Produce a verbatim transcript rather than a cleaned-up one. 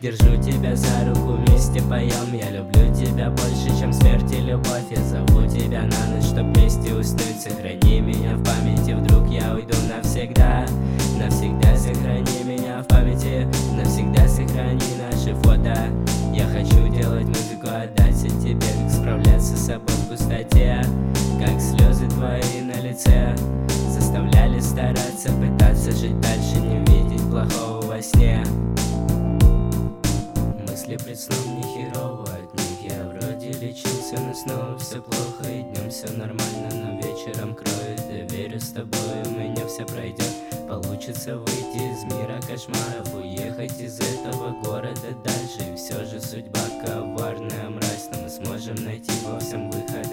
Держу тебя за руку, вместе поем. Я люблю тебя больше, чем смерть и любовь. Я зову тебя на ночь, чтоб вместе уснуть. Сохрани меня в памяти, вдруг я уйду навсегда. Навсегда сохрани меня в памяти, навсегда сохрани наши фото. Я хочу делать музыку, отдать тебе, как справляться с собой в пустоте. Как слезы твои на лице заставляли стараться, пытаться жить дальше, не видеть плохого во сне. Мысли пред сном не херово от них. Я вроде лечился, но снова все плохо. И днем все нормально, но вечером кроет. Я верю, с тобой у меня все пройдет. Получится выйти из мира кошмаров, уехать из этого города дальше. И все же судьба коварная, мразь, но мы сможем найти во всем выход.